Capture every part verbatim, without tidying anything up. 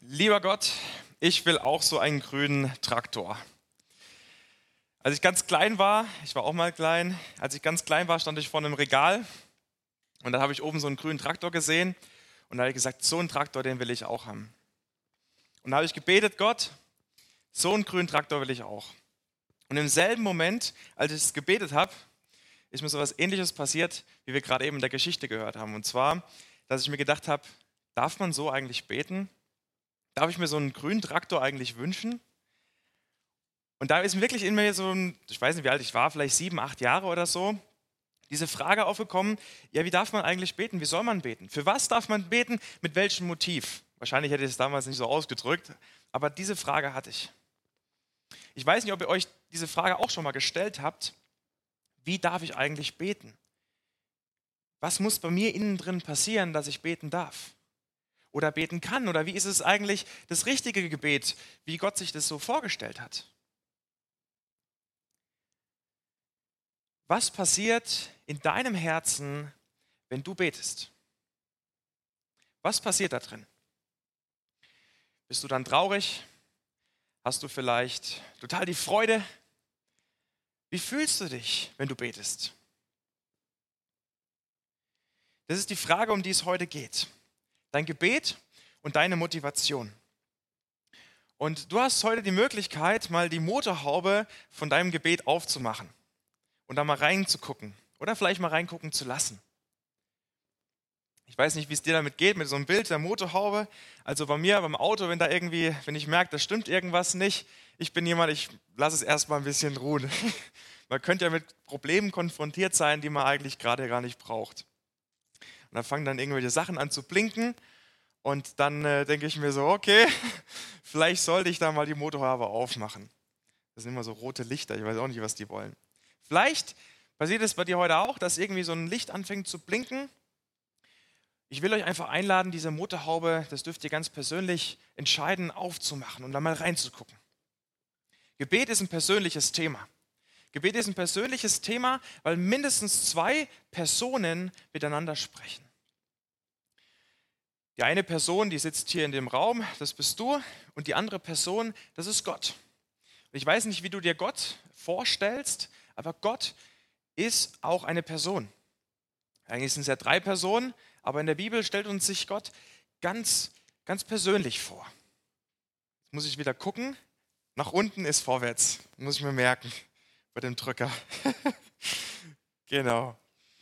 Lieber Gott, ich will auch so einen grünen Traktor. Als ich ganz klein war, ich war auch mal klein, als ich ganz klein war, stand ich vor einem Regal und da habe ich oben so einen grünen Traktor gesehen und da habe ich gesagt, so einen Traktor, den will ich auch haben. Und da habe ich gebetet, Gott, so einen grünen Traktor will ich auch. Und im selben Moment, als ich es gebetet habe, ist mir so etwas Ähnliches passiert, wie wir gerade eben in der Geschichte gehört haben. Und zwar, dass ich mir gedacht habe, darf man so eigentlich beten? Darf ich mir so einen grünen Traktor eigentlich wünschen? Und da ist mir wirklich in mir so ein, ich weiß nicht, wie alt ich war, vielleicht sieben, acht Jahre oder so, diese Frage aufgekommen, ja, wie darf man eigentlich beten? Wie soll man beten? Für was darf man beten? Mit welchem Motiv? Wahrscheinlich hätte ich es damals nicht so ausgedrückt, aber diese Frage hatte ich. Ich weiß nicht, ob ihr euch diese Frage auch schon mal gestellt habt. Wie darf ich eigentlich beten? Was muss bei mir innen drin passieren, dass ich beten darf? Oder beten kann? Oder wie ist es eigentlich das richtige Gebet, wie Gott sich das so vorgestellt hat? Was passiert in deinem Herzen, wenn du betest? Was passiert da drin? Bist du dann traurig? Hast du vielleicht total die Freude? Wie fühlst du dich, wenn du betest? Das ist die Frage, um die es heute geht. Dein Gebet und deine Motivation. Und du hast heute die Möglichkeit, mal die Motorhaube von deinem Gebet aufzumachen und da mal reinzugucken oder vielleicht mal reingucken zu lassen. Ich weiß nicht, wie es dir damit geht, mit so einem Bild der Motorhaube. Also bei mir, beim Auto, wenn da irgendwie, wenn ich merke, da stimmt irgendwas nicht, ich bin jemand, ich lasse es erstmal ein bisschen ruhen. Man könnte ja mit Problemen konfrontiert sein, die man eigentlich gerade gar nicht braucht. Und dann fangen dann irgendwelche Sachen an zu blinken und dann äh, denke ich mir so, okay, vielleicht sollte ich da mal die Motorhaube aufmachen. Das sind immer so rote Lichter, ich weiß auch nicht, was die wollen. Vielleicht passiert es bei dir heute auch, dass irgendwie so ein Licht anfängt zu blinken. Ich will euch einfach einladen, diese Motorhaube, das dürft ihr ganz persönlich entscheiden, aufzumachen und da mal reinzugucken. Gebet ist ein persönliches Thema. Gebet ist ein persönliches Thema, weil mindestens zwei Personen miteinander sprechen. Die eine Person, die sitzt hier in dem Raum, das bist du, und die andere Person, das ist Gott. Und ich weiß nicht, wie du dir Gott vorstellst, aber Gott ist auch eine Person. Eigentlich sind es ja drei Personen, aber in der Bibel stellt uns sich Gott ganz, ganz persönlich vor. Jetzt muss ich wieder gucken. Nach unten ist vorwärts, muss ich mir merken, bei dem Drücker. Genau.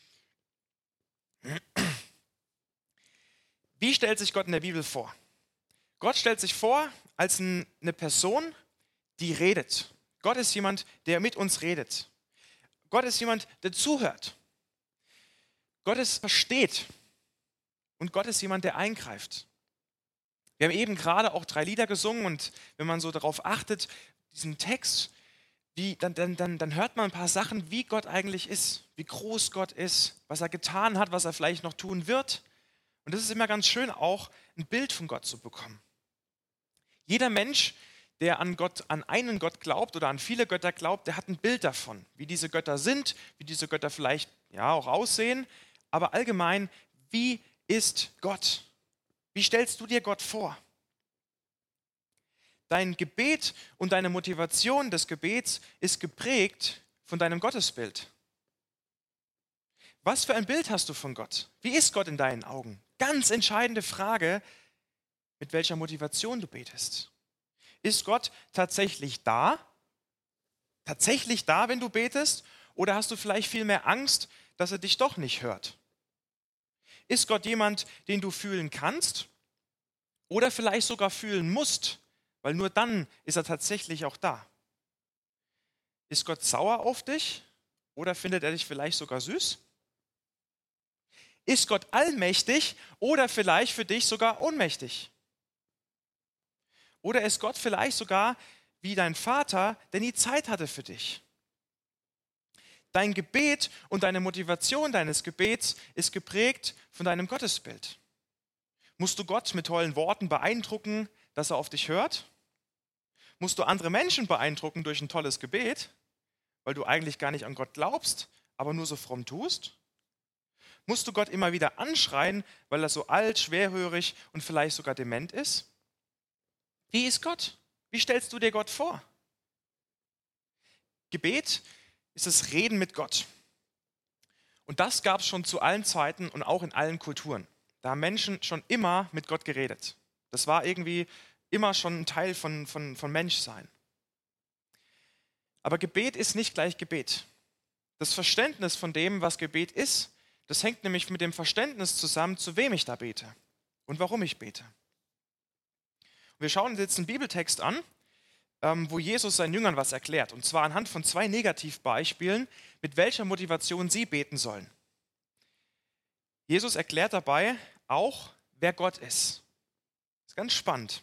Wie stellt sich Gott in der Bibel vor? Gott stellt sich vor als eine Person, die redet. Gott ist jemand, der mit uns redet. Gott ist jemand, der zuhört. Gott ist versteht. Und Gott ist jemand, der eingreift. Wir haben eben gerade auch drei Lieder gesungen und wenn man so darauf achtet, diesen Text, wie, dann, dann, dann, dann hört man ein paar Sachen, wie Gott eigentlich ist, wie groß Gott ist, was er getan hat, was er vielleicht noch tun wird. Und das ist immer ganz schön, auch ein Bild von Gott zu bekommen. Jeder Mensch, der an Gott, an einen Gott glaubt oder an viele Götter glaubt, der hat ein Bild davon, wie diese Götter sind, wie diese Götter vielleicht ja auch aussehen, aber allgemein, wie ist Gott? Wie stellst du dir Gott vor? Dein Gebet und deine Motivation des Gebets ist geprägt von deinem Gottesbild. Was für ein Bild hast du von Gott? Wie ist Gott in deinen Augen? Ganz entscheidende Frage, mit welcher Motivation du betest. Ist Gott tatsächlich da? Tatsächlich da, wenn du betest? Oder hast du vielleicht viel mehr Angst, dass er dich doch nicht hört? Ist Gott jemand, den du fühlen kannst? Oder vielleicht sogar fühlen musst? Weil nur dann ist er tatsächlich auch da. Ist Gott sauer auf dich? Oder findet er dich vielleicht sogar süß? Ist Gott allmächtig oder vielleicht für dich sogar ohnmächtig? Oder ist Gott vielleicht sogar wie dein Vater, der nie Zeit hatte für dich? Dein Gebet und deine Motivation deines Gebets ist geprägt von deinem Gottesbild. Musst du Gott mit tollen Worten beeindrucken, dass er auf dich hört? Musst du andere Menschen beeindrucken durch ein tolles Gebet, weil du eigentlich gar nicht an Gott glaubst, aber nur so fromm tust? Musst du Gott immer wieder anschreien, weil er so alt, schwerhörig und vielleicht sogar dement ist? Wie ist Gott? Wie stellst du dir Gott vor? Gebet ist das Reden mit Gott. Und das gab es schon zu allen Zeiten und auch in allen Kulturen. Da haben Menschen schon immer mit Gott geredet. Das war irgendwie immer schon ein Teil von, von, von Menschsein. Aber Gebet ist nicht gleich Gebet. Das Verständnis von dem, was Gebet ist, das hängt nämlich mit dem Verständnis zusammen, zu wem ich da bete und warum ich bete. Und wir schauen uns jetzt einen Bibeltext an, ähm, wo Jesus seinen Jüngern was erklärt. Und zwar anhand von zwei Negativbeispielen, mit welcher Motivation sie beten sollen. Jesus erklärt dabei auch, wer Gott ist. Das ist ganz spannend.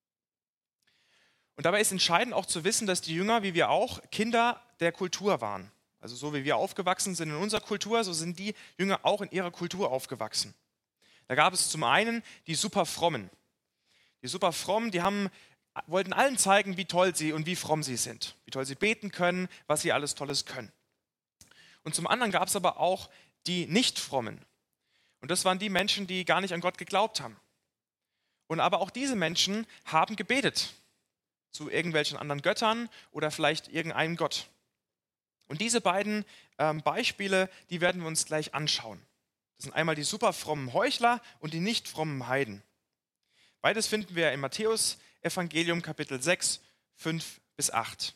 Und dabei ist entscheidend auch zu wissen, dass die Jünger, wie wir auch, Kinder der Kultur waren. Also so wie wir aufgewachsen sind in unserer Kultur, so sind die Jünger auch in ihrer Kultur aufgewachsen. Da gab es zum einen die super Frommen. Die super Frommen, die haben, wollten allen zeigen, wie toll sie und wie fromm sie sind. Wie toll sie beten können, was sie alles Tolles können. Und zum anderen gab es aber auch die Nicht-Frommen. Und das waren die Menschen, die gar nicht an Gott geglaubt haben. Und aber auch diese Menschen haben gebetet. Zu irgendwelchen anderen Göttern oder vielleicht irgendeinem Gott. Und diese beiden ähm, Beispiele, die werden wir uns gleich anschauen. Das sind einmal die super frommen Heuchler und die nicht frommen Heiden. Beides finden wir im Matthäus-Evangelium Kapitel sechs, fünf bis acht.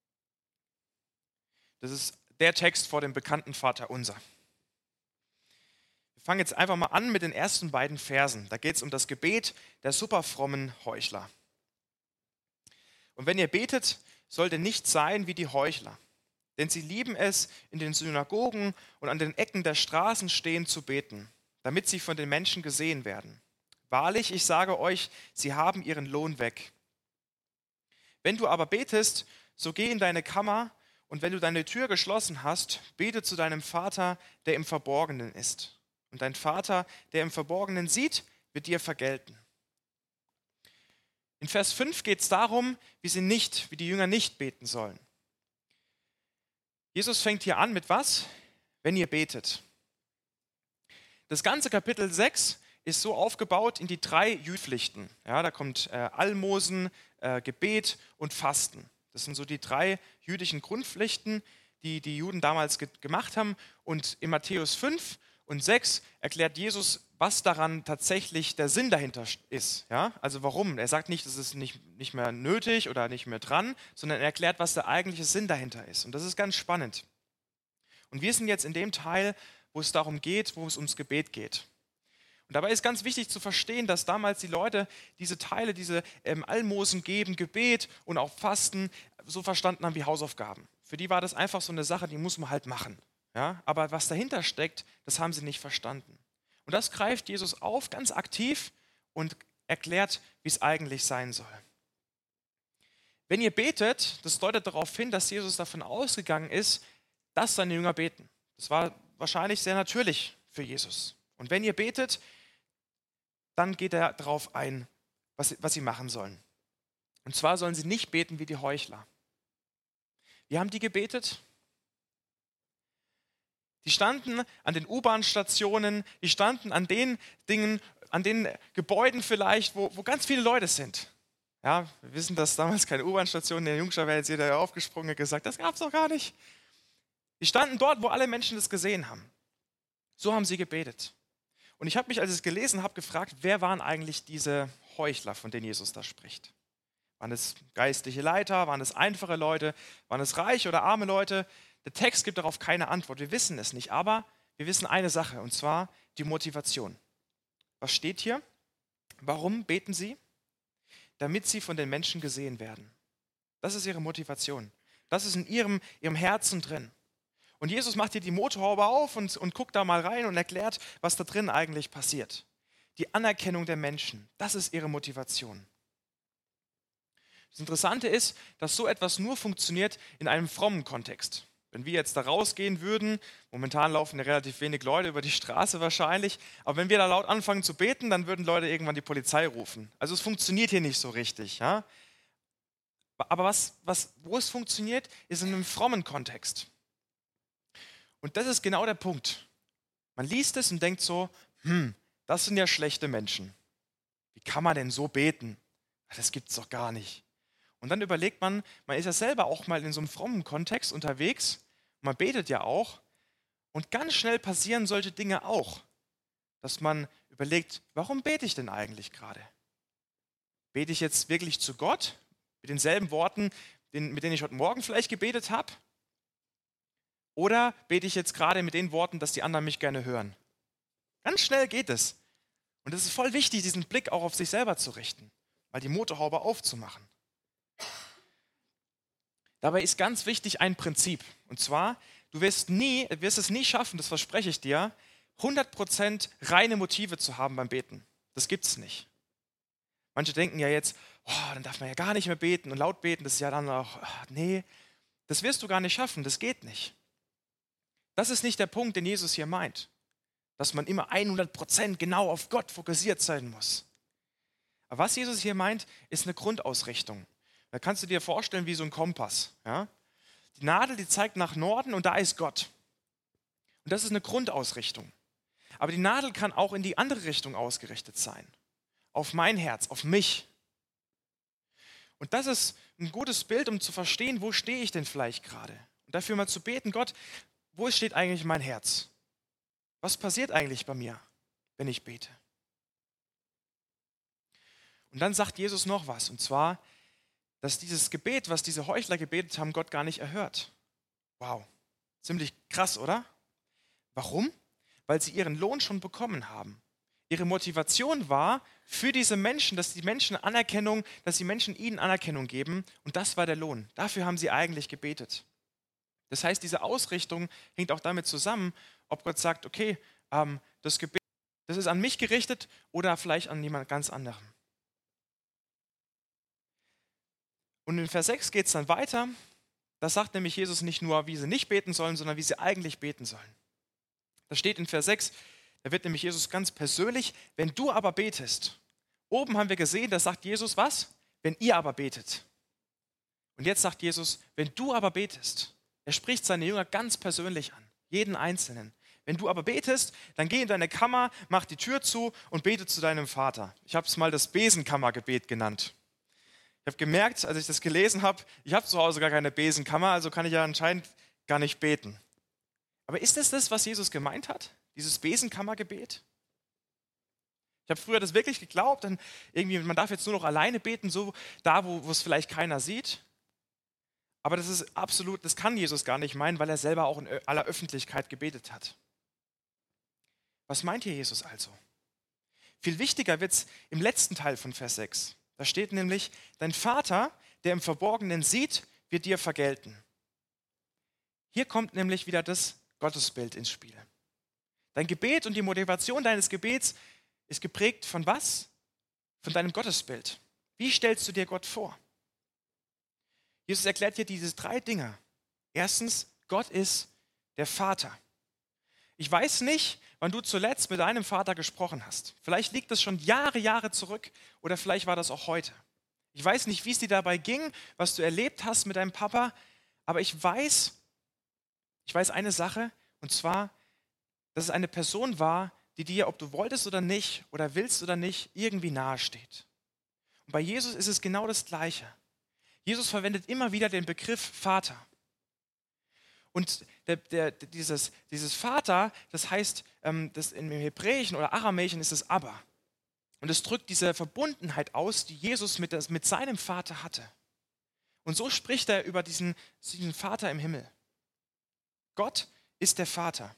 Das ist der Text vor dem bekannten Vaterunser. Wir fangen jetzt einfach mal an mit den ersten beiden Versen. Da geht es um das Gebet der super frommen Heuchler. Und wenn ihr betet, sollt ihr nicht sein wie die Heuchler. Denn sie lieben es, in den Synagogen und an den Ecken der Straßen stehen zu beten, damit sie von den Menschen gesehen werden. Wahrlich, ich sage euch, sie haben ihren Lohn weg. Wenn du aber betest, so geh in deine Kammer und wenn du deine Tür geschlossen hast, bete zu deinem Vater, der im Verborgenen ist. Und dein Vater, der im Verborgenen sieht, wird dir vergelten. In Vers fünf geht es darum, wie sie nicht, wie die Jünger nicht beten sollen. Jesus fängt hier an mit was? Wenn ihr betet. Das ganze Kapitel sechs ist so aufgebaut in die drei Jüdpflichten. Ja, da kommt äh, Almosen, äh, Gebet und Fasten. Das sind so die drei jüdischen Grundpflichten, die die Juden damals ge- gemacht haben. Und in Matthäus fünf und sechs erklärt Jesus, was daran tatsächlich der Sinn dahinter ist. Ja? Also warum? Er sagt nicht, es ist nicht, nicht mehr nötig oder nicht mehr dran, sondern er erklärt, was der eigentliche Sinn dahinter ist. Und das ist ganz spannend. Und wir sind jetzt in dem Teil, wo es darum geht, wo es ums Gebet geht. Und dabei ist ganz wichtig zu verstehen, dass damals die Leute diese Teile, diese ähm, Almosen geben, Gebet und auch Fasten so verstanden haben wie Hausaufgaben. Für die war das einfach so eine Sache, die muss man halt machen. Ja? Aber was dahinter steckt, das haben sie nicht verstanden. Und das greift Jesus auf, ganz aktiv und erklärt, wie es eigentlich sein soll. Wenn ihr betet, das deutet darauf hin, dass Jesus davon ausgegangen ist, dass seine Jünger beten. Das war wahrscheinlich sehr natürlich für Jesus. Und wenn ihr betet, dann geht er darauf ein, was, was sie machen sollen. Und zwar sollen sie nicht beten wie die Heuchler. Wie haben die gebetet? Die standen an den U-Bahn-Stationen, die standen an den Dingen, an den Gebäuden vielleicht, wo, wo ganz viele Leute sind. Ja, wir wissen, dass damals keine U-Bahn-Station, in der Jungschar wäre jetzt jeder aufgesprungen und gesagt, das gab es doch gar nicht. Die standen dort, wo alle Menschen das gesehen haben. So haben sie gebetet. Und ich habe mich, als ich es gelesen habe, gefragt, wer waren eigentlich diese Heuchler, von denen Jesus da spricht? Waren es geistliche Leiter? Waren es einfache Leute? Waren es reiche oder arme Leute? Der Text gibt darauf keine Antwort. Wir wissen es nicht, aber wir wissen eine Sache, und zwar die Motivation. Was steht hier? Warum beten sie? Damit sie von den Menschen gesehen werden. Das ist ihre Motivation. Das ist in ihrem, ihrem Herzen drin. Und Jesus macht hier die Motorhaube auf und, und guckt da mal rein und erklärt, was da drin eigentlich passiert. Die Anerkennung der Menschen, das ist ihre Motivation. Das Interessante ist, dass so etwas nur funktioniert in einem frommen Kontext. Wenn wir jetzt da rausgehen würden, momentan laufen ja relativ wenig Leute über die Straße wahrscheinlich, aber wenn wir da laut anfangen zu beten, dann würden Leute irgendwann die Polizei rufen. Also es funktioniert hier nicht so richtig. Ja? Aber was, was, wo es funktioniert, ist in einem frommen Kontext. Und das ist genau der Punkt. Man liest es und denkt so, hm, das sind ja schlechte Menschen. Wie kann man denn so beten? Das gibt's doch gar nicht. Und dann überlegt man, man ist ja selber auch mal in so einem frommen Kontext unterwegs, man betet ja auch und ganz schnell passieren solche Dinge auch, dass man überlegt, warum bete ich denn eigentlich gerade? Bete ich jetzt wirklich zu Gott mit denselben Worten, mit denen ich heute Morgen vielleicht gebetet habe? Oder bete ich jetzt gerade mit den Worten, dass die anderen mich gerne hören? Ganz schnell geht es. Und es ist voll wichtig, diesen Blick auch auf sich selber zu richten, mal die Motorhaube aufzumachen. Dabei ist ganz wichtig ein Prinzip. Und zwar, du wirst, nie, wirst es nie schaffen, das verspreche ich dir, hundert Prozent reine Motive zu haben beim Beten. Das gibt es nicht. Manche denken ja jetzt, oh, dann darf man ja gar nicht mehr beten und laut beten, das ist ja dann auch, ach, nee, das wirst du gar nicht schaffen, das geht nicht. Das ist nicht der Punkt, den Jesus hier meint, dass man immer hundert Prozent genau auf Gott fokussiert sein muss. Aber was Jesus hier meint, ist eine Grundausrichtung. Da kannst du dir vorstellen wie so ein Kompass. Ja? Die Nadel, die zeigt nach Norden und da ist Gott. Und das ist eine Grundausrichtung. Aber die Nadel kann auch in die andere Richtung ausgerichtet sein. Auf mein Herz, auf mich. Und das ist ein gutes Bild, um zu verstehen, wo stehe ich denn vielleicht gerade. Und dafür mal zu beten, Gott, wo steht eigentlich mein Herz? Was passiert eigentlich bei mir, wenn ich bete? Und dann sagt Jesus noch was, und zwar, dass dieses Gebet, was diese Heuchler gebetet haben, Gott gar nicht erhört. Wow, ziemlich krass, oder? Warum? Weil sie ihren Lohn schon bekommen haben. Ihre Motivation war für diese Menschen, dass die Menschen Anerkennung, dass die Menschen ihnen Anerkennung geben, und das war der Lohn. Dafür haben sie eigentlich gebetet. Das heißt, diese Ausrichtung hängt auch damit zusammen, ob Gott sagt, okay, ähm, das Gebet, das ist an mich gerichtet oder vielleicht an jemand ganz anderem. Und in Vers sechs geht es dann weiter. Da sagt nämlich Jesus nicht nur, wie sie nicht beten sollen, sondern wie sie eigentlich beten sollen. Da steht in Vers sechs, da wird nämlich Jesus ganz persönlich, wenn du aber betest. Oben haben wir gesehen, da sagt Jesus was? Wenn ihr aber betet. Und jetzt sagt Jesus, wenn du aber betest. Er spricht seine Jünger ganz persönlich an, jeden Einzelnen. Wenn du aber betest, dann geh in deine Kammer, mach die Tür zu und bete zu deinem Vater. Ich habe es mal das Besenkammergebet genannt. Ich habe gemerkt, als ich das gelesen habe, ich habe zu Hause gar keine Besenkammer, also kann ich ja anscheinend gar nicht beten. Aber ist das das, was Jesus gemeint hat? Dieses Besenkammergebet? Ich habe früher das wirklich geglaubt, dann irgendwie, man darf jetzt nur noch alleine beten, so da, wo, wo es vielleicht keiner sieht. Aber das ist absolut, das kann Jesus gar nicht meinen, weil er selber auch in aller Öffentlichkeit gebetet hat. Was meint hier Jesus also? Viel wichtiger wird es im letzten Teil von Vers sechs. Da steht nämlich, dein Vater, der im Verborgenen sieht, wird dir vergelten. Hier kommt nämlich wieder das Gottesbild ins Spiel. Dein Gebet und die Motivation deines Gebets ist geprägt von was? Von deinem Gottesbild. Wie stellst du dir Gott vor? Jesus erklärt hier diese drei Dinge. Erstens, Gott ist der Vater. Ich weiß nicht, wann du zuletzt mit deinem Vater gesprochen hast. Vielleicht liegt das schon Jahre, Jahre zurück oder vielleicht war das auch heute. Ich weiß nicht, wie es dir dabei ging, was du erlebt hast mit deinem Papa, aber ich weiß, ich weiß eine Sache, und zwar, dass es eine Person war, die dir, ob du wolltest oder nicht, oder willst oder nicht, irgendwie nahe steht. Und bei Jesus ist es genau das Gleiche. Jesus verwendet immer wieder den Begriff Vater. Und der, der, dieses, dieses Vater, das heißt, ähm, das im Hebräischen oder Aramäischen ist es Abba. Und es drückt diese Verbundenheit aus, die Jesus mit, das, mit seinem Vater hatte. Und so spricht er über diesen, diesen Vater im Himmel. Gott ist der Vater.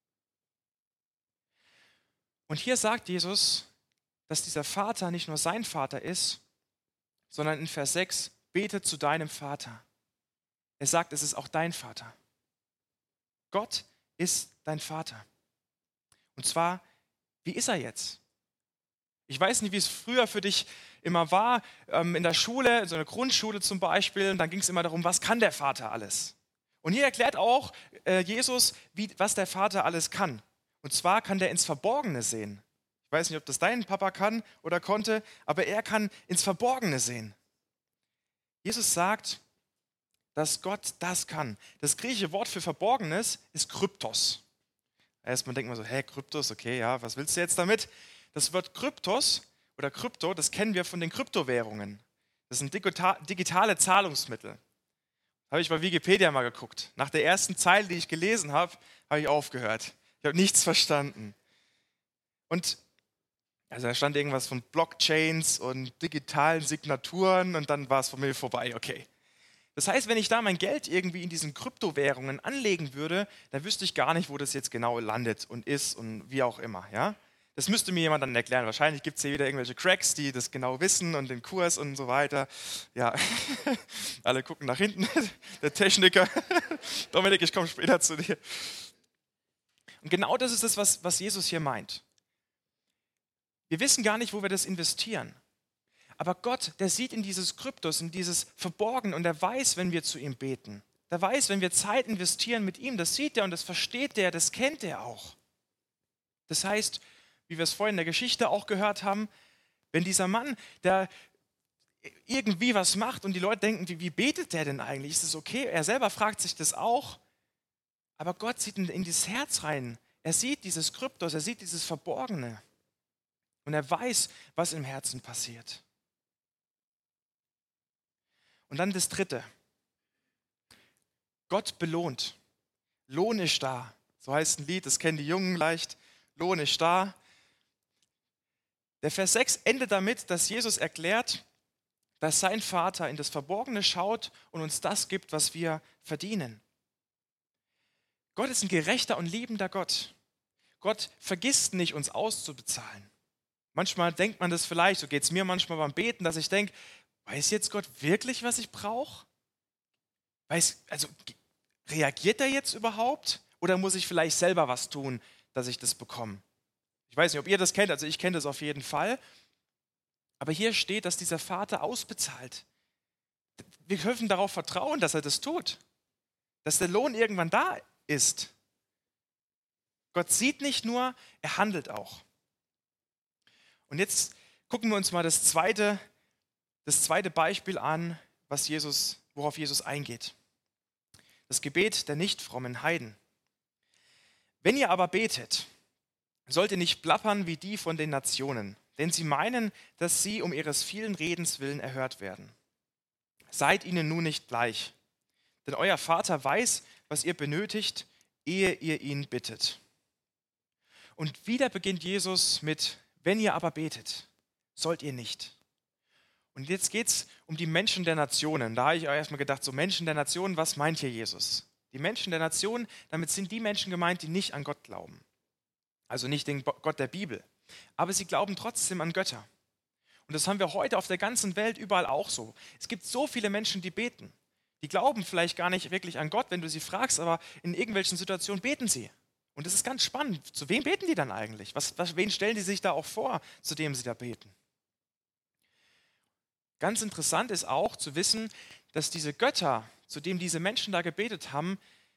Und hier sagt Jesus, dass dieser Vater nicht nur sein Vater ist, sondern in Vers sechs, bete zu deinem Vater. Er sagt, es ist auch dein Vater. Gott ist dein Vater. Und zwar, wie ist er jetzt? Ich weiß nicht, wie es früher für dich immer war, ähm, in der Schule, so eine Grundschule zum Beispiel, und dann ging es immer darum, was kann der Vater alles? Und hier erklärt auch äh, Jesus, wie, was der Vater alles kann. Und zwar kann der ins Verborgene sehen. Ich weiß nicht, ob das dein Papa kann oder konnte, aber er kann ins Verborgene sehen. Jesus sagt, dass Gott das kann. Das griechische Wort für Verborgenes ist Kryptos. Erstmal denkt man so, hä, Kryptos, okay, ja, was willst du jetzt damit? Das Wort Kryptos oder Krypto, das kennen wir von den Kryptowährungen. Das sind digitale Zahlungsmittel. Habe ich bei Wikipedia mal geguckt. Nach der ersten Zeile, die ich gelesen habe, habe ich aufgehört. Ich habe nichts verstanden. Und also da stand irgendwas von Blockchains und digitalen Signaturen und dann war es von mir vorbei. Okay. Das heißt, wenn ich da mein Geld irgendwie in diesen Kryptowährungen anlegen würde, dann wüsste ich gar nicht, wo das jetzt genau landet und ist und wie auch immer. Ja? Das müsste mir jemand dann erklären. Wahrscheinlich gibt es hier wieder irgendwelche Cracks, die das genau wissen und den Kurs und so weiter. Ja, alle gucken nach hinten. Der Techniker. Dominik, ich komme später zu dir. Und genau das ist das, was, was Jesus hier meint. Wir wissen gar nicht, wo wir das investieren. Aber Gott, der sieht in dieses Kryptos, in dieses Verborgene und er weiß, wenn wir zu ihm beten. Der weiß, wenn wir Zeit investieren mit ihm, das sieht er und das versteht er, das kennt er auch. Das heißt, wie wir es vorhin in der Geschichte auch gehört haben, wenn dieser Mann, der irgendwie was macht und die Leute denken, wie, wie betet der denn eigentlich? Ist das okay? Er selber fragt sich das auch. Aber Gott sieht in, in dieses Herz rein. Er sieht dieses Kryptos, er sieht dieses Verborgene. Und er weiß, was im Herzen passiert. Und dann das Dritte. Gott belohnt. Lohn ist da. So heißt ein Lied, das kennen die Jungen leicht. Lohn ist da. Der Vers sechs endet damit, dass Jesus erklärt, dass sein Vater in das Verborgene schaut und uns das gibt, was wir verdienen. Gott ist ein gerechter und liebender Gott. Gott vergisst nicht, uns auszubezahlen. Manchmal denkt man das vielleicht, so geht es mir manchmal beim Beten, dass ich denke, weiß jetzt Gott wirklich, was ich brauche? Weiß, also reagiert er jetzt überhaupt? Oder muss ich vielleicht selber was tun, dass ich das bekomme? Ich weiß nicht, ob ihr das kennt, also ich kenne das auf jeden Fall. Aber hier steht, dass dieser Vater ausbezahlt. Wir dürfen darauf vertrauen, dass er das tut. Dass der Lohn irgendwann da ist. Gott sieht nicht nur, er handelt auch. Und jetzt gucken wir uns mal das zweite, das zweite Beispiel an, was Jesus, worauf Jesus eingeht. Das Gebet der nicht frommen Heiden. Wenn ihr aber betet, sollt ihr nicht plappern wie die von den Nationen, denn sie meinen, dass sie um ihres vielen Redens willen erhört werden. Seid ihnen nun nicht gleich, denn euer Vater weiß, was ihr benötigt, ehe ihr ihn bittet. Und wieder beginnt Jesus mit, wenn ihr aber betet, sollt ihr nicht. Und jetzt geht es um die Menschen der Nationen. Da habe ich auch erstmal gedacht, so Menschen der Nationen, was meint hier Jesus? Die Menschen der Nationen, damit sind die Menschen gemeint, die nicht an Gott glauben. Also nicht den Gott der Bibel. Aber sie glauben trotzdem an Götter. Und das haben wir heute auf der ganzen Welt überall auch so. Es gibt so viele Menschen, die beten. Die glauben vielleicht gar nicht wirklich an Gott, wenn du sie fragst, aber in irgendwelchen Situationen beten sie. Und das ist ganz spannend. Zu wem beten die dann eigentlich? Was, was, wen stellen die sich da auch vor, zu dem sie da beten? Ganz interessant ist auch zu wissen, dass diese Götter, zu denen diese Menschen da gebetet haben,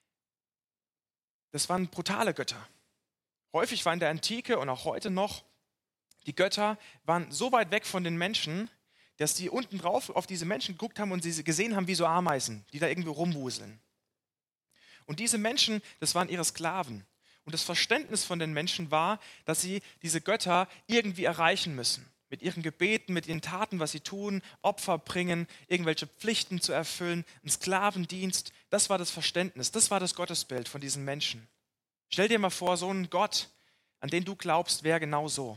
das waren brutale Götter. Häufig war in der Antike und auch heute noch, die Götter waren so weit weg von den Menschen, dass die unten drauf auf diese Menschen geguckt haben und sie gesehen haben wie so Ameisen, die da irgendwie rumwuseln. Und diese Menschen, das waren ihre Sklaven. Und das Verständnis von den Menschen war, dass sie diese Götter irgendwie erreichen müssen. Mit ihren Gebeten, mit ihren Taten, was sie tun, Opfer bringen, irgendwelche Pflichten zu erfüllen, einen Sklavendienst. Das war das Verständnis, das war das Gottesbild von diesen Menschen. Stell dir mal vor, so ein Gott, an den du glaubst, wäre genau so.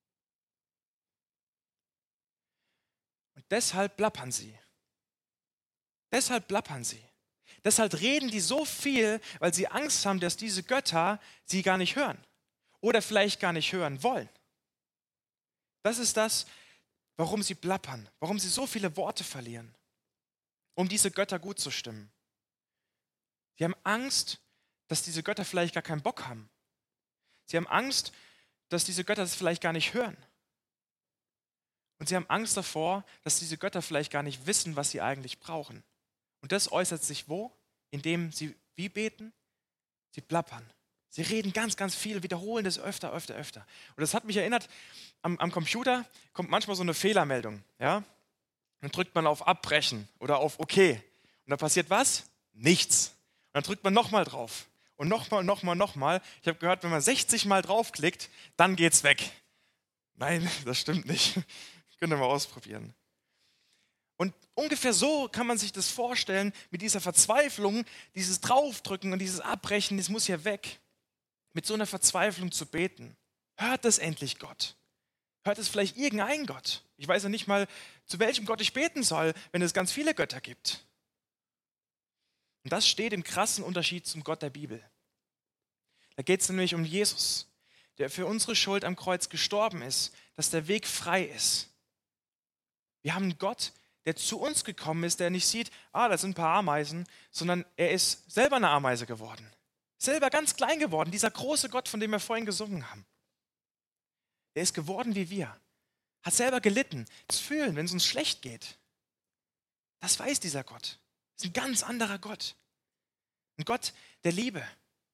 Und deshalb plappern sie. Deshalb plappern sie. Deshalb reden die so viel, weil sie Angst haben, dass diese Götter sie gar nicht hören oder vielleicht gar nicht hören wollen. Das ist das, warum sie plappern, warum sie so viele Worte verlieren, um diese Götter gut zu stimmen. Sie haben Angst, dass diese Götter vielleicht gar keinen Bock haben. Sie haben Angst, dass diese Götter das vielleicht gar nicht hören. Und sie haben Angst davor, dass diese Götter vielleicht gar nicht wissen, was sie eigentlich brauchen. Und das äußert sich wo? Indem sie wie beten? Sie plappern. Sie reden ganz, ganz viel, wiederholen das öfter, öfter, öfter. Und das hat mich erinnert, am, am Computer kommt manchmal so eine Fehlermeldung. Ja? Dann drückt man auf Abbrechen oder auf OK. Und da passiert was? Nichts. Und dann drückt man nochmal drauf. Und nochmal, nochmal, nochmal. Ich habe gehört, wenn man sechzig Mal draufklickt, dann geht's weg. Nein, das stimmt nicht. Könnt ihr mal ausprobieren. Und ungefähr so kann man sich das vorstellen, mit dieser Verzweiflung, dieses Draufdrücken und dieses Abbrechen, das muss ja weg. Mit so einer Verzweiflung zu beten. Hört das endlich Gott? Hört es vielleicht irgendein Gott? Ich weiß ja nicht mal, zu welchem Gott ich beten soll, wenn es ganz viele Götter gibt. Und das steht im krassen Unterschied zum Gott der Bibel. Da geht es nämlich um Jesus, der für unsere Schuld am Kreuz gestorben ist, dass der Weg frei ist. Wir haben einen Gott, der zu uns gekommen ist, der nicht sieht, ah, da sind ein paar Ameisen, sondern er ist selber eine Ameise geworden. Selber ganz klein geworden, dieser große Gott, von dem wir vorhin gesungen haben. Er ist geworden wie wir, hat selber gelitten, das Fühlen, wenn es uns schlecht geht. Das weiß dieser Gott. Das ist ein ganz anderer Gott. Ein Gott der Liebe.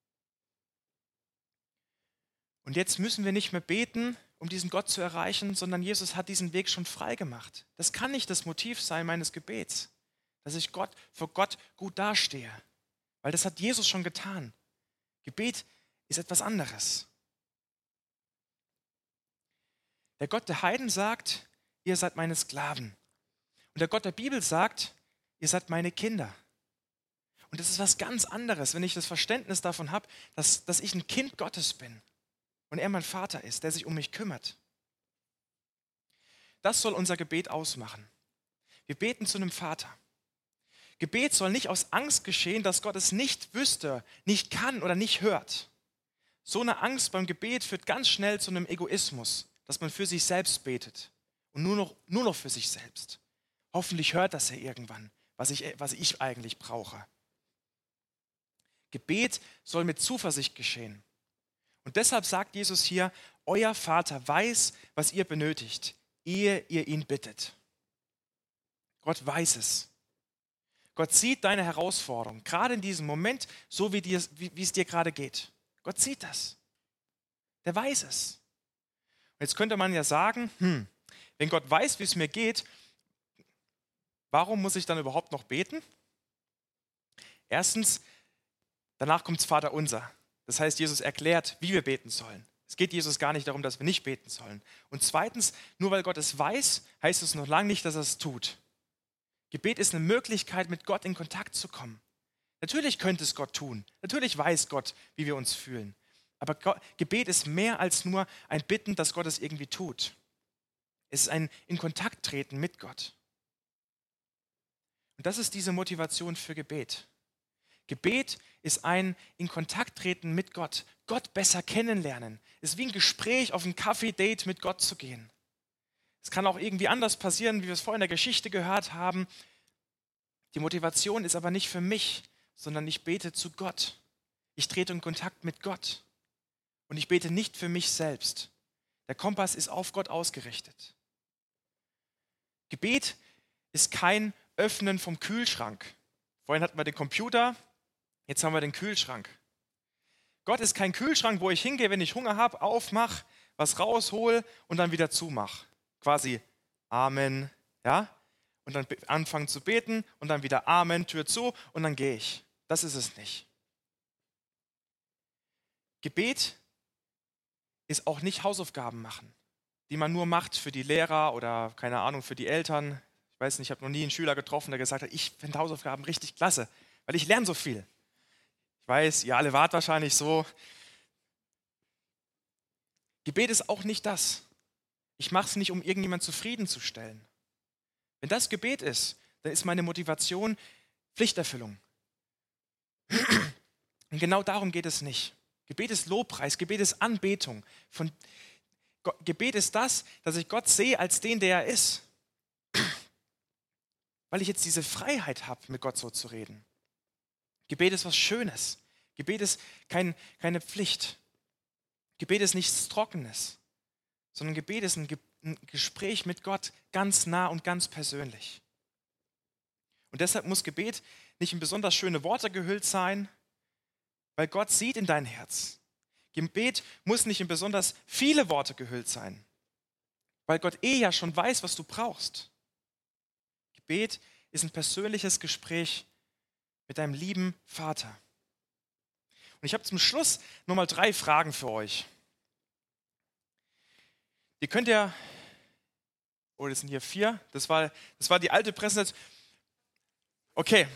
Und jetzt müssen wir nicht mehr beten, um diesen Gott zu erreichen, sondern Jesus hat diesen Weg schon frei gemacht. Das kann nicht das Motiv sein meines Gebets, dass ich Gott, vor Gott gut dastehe, weil das hat Jesus schon getan. Gebet ist etwas anderes. Der Gott der Heiden sagt, ihr seid meine Sklaven. Und der Gott der Bibel sagt, ihr seid meine Kinder. Und das ist was ganz anderes, wenn ich das Verständnis davon habe, dass, dass ich ein Kind Gottes bin. Und er mein Vater ist, der sich um mich kümmert. Das soll unser Gebet ausmachen. Wir beten zu einem Vater. Gebet soll nicht aus Angst geschehen, dass Gott es nicht wüsste, nicht kann oder nicht hört. So eine Angst beim Gebet führt ganz schnell zu einem Egoismus, dass man für sich selbst betet und nur noch, nur noch für sich selbst. Hoffentlich hört das ja irgendwann, was ich, was ich eigentlich brauche. Gebet soll mit Zuversicht geschehen. Und deshalb sagt Jesus hier, euer Vater weiß, was ihr benötigt, ehe ihr ihn bittet. Gott weiß es. Gott sieht deine Herausforderung, gerade in diesem Moment, so wie, dir, wie, wie es dir gerade geht. Gott sieht das. Der weiß es. Und jetzt könnte man ja sagen, hm, wenn Gott weiß, wie es mir geht, warum muss ich dann überhaupt noch beten? Erstens, danach kommt das Vaterunser. Das heißt, Jesus erklärt, wie wir beten sollen. Es geht Jesus gar nicht darum, dass wir nicht beten sollen. Und zweitens, nur weil Gott es weiß, heißt es noch lange nicht, dass er es tut. Gebet ist eine Möglichkeit, mit Gott in Kontakt zu kommen. Natürlich könnte es Gott tun. Natürlich weiß Gott, wie wir uns fühlen. Aber Gott, Gebet ist mehr als nur ein Bitten, dass Gott es irgendwie tut. Es ist ein in Kontakt treten mit Gott. Und das ist diese Motivation für Gebet. Gebet ist ein in Kontakt treten mit Gott, Gott besser kennenlernen. Es ist wie ein Gespräch auf ein Kaffee-Date mit Gott zu gehen. Es kann auch irgendwie anders passieren, wie wir es vorhin in der Geschichte gehört haben. Die Motivation ist aber nicht für mich, sondern ich bete zu Gott. Ich trete in Kontakt mit Gott. Und ich bete nicht für mich selbst. Der Kompass ist auf Gott ausgerichtet. Gebet ist kein Öffnen vom Kühlschrank. Vorhin hatten wir den Computer, jetzt haben wir den Kühlschrank. Gott ist kein Kühlschrank, wo ich hingehe, wenn ich Hunger habe, aufmache, was raushole und dann wieder zumache. Quasi Amen, ja? Und dann anfangen zu beten und dann wieder Amen, Tür zu und dann gehe ich. Das ist es nicht. Gebet ist auch nicht Hausaufgaben machen, die man nur macht für die Lehrer oder, keine Ahnung, für die Eltern. Ich weiß nicht, ich habe noch nie einen Schüler getroffen, der gesagt hat, ich finde Hausaufgaben richtig klasse, weil ich lerne so viel. Ich weiß, ihr alle wart wahrscheinlich so. Gebet ist auch nicht das. Ich mache es nicht, um irgendjemanden zufriedenzustellen. Wenn das Gebet ist, dann ist meine Motivation Pflichterfüllung. Und genau darum geht es nicht. Gebet ist Lobpreis, Gebet ist Anbetung. Von, Gebet ist das, dass ich Gott sehe als den, der er ist. Weil ich jetzt diese Freiheit habe, mit Gott so zu reden. Gebet ist was Schönes. Gebet ist kein, keine Pflicht. Gebet ist nichts Trockenes, sondern Gebet ist ein, Ge- ein Gespräch mit Gott ganz nah und ganz persönlich. Und deshalb muss Gebet nicht in besonders schöne Worte gehüllt sein, weil Gott sieht in dein Herz. Gebet muss nicht in besonders viele Worte gehüllt sein, weil Gott eh ja schon weiß, was du brauchst. Gebet ist ein persönliches Gespräch mit deinem lieben Vater. Und ich habe zum Schluss nochmal drei Fragen für euch. Die könnt ihr, oh, das sind hier vier, das war, das war die alte Präsentation. Okay,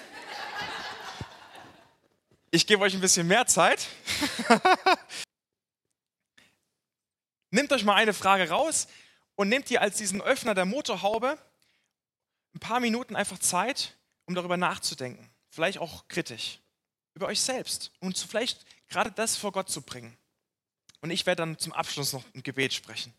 ich gebe euch ein bisschen mehr Zeit. Nehmt euch mal eine Frage raus und nehmt ihr als diesen Öffner der Motorhaube ein paar Minuten einfach Zeit, um darüber nachzudenken. Vielleicht auch kritisch. Über euch selbst. Und zu vielleicht gerade das vor Gott zu bringen. Und ich werde dann zum Abschluss noch ein Gebet sprechen.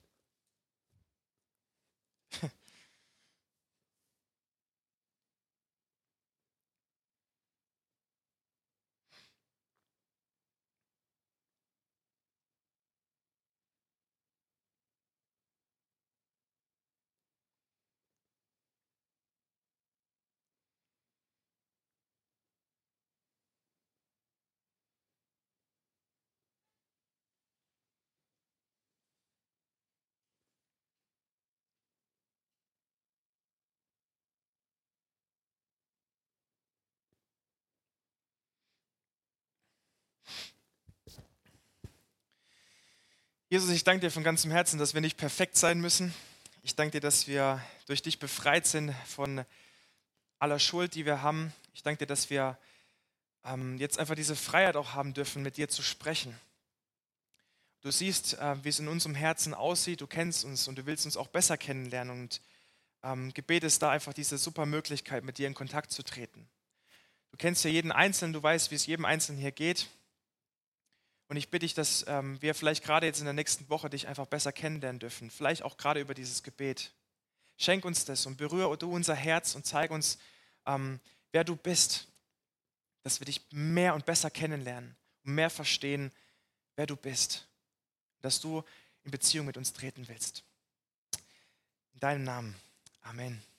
Jesus, ich danke dir von ganzem Herzen, dass wir nicht perfekt sein müssen. Ich danke dir, dass wir durch dich befreit sind von aller Schuld, die wir haben. Ich danke dir, dass wir ähm, jetzt einfach diese Freiheit auch haben dürfen, mit dir zu sprechen. Du siehst, äh, wie es in unserem Herzen aussieht, du kennst uns und du willst uns auch besser kennenlernen. Und ähm, Gebet ist da einfach diese super Möglichkeit, mit dir in Kontakt zu treten. Du kennst ja jeden Einzelnen, du weißt, wie es jedem Einzelnen hier geht. Und ich bitte dich, dass ähm, wir vielleicht gerade jetzt in der nächsten Woche dich einfach besser kennenlernen dürfen. Vielleicht auch gerade über dieses Gebet. Schenk uns das und berühre du unser Herz und zeig uns, ähm, wer du bist. Dass wir dich mehr und besser kennenlernen und mehr verstehen, wer du bist. Dass du in Beziehung mit uns treten willst. In deinem Namen. Amen.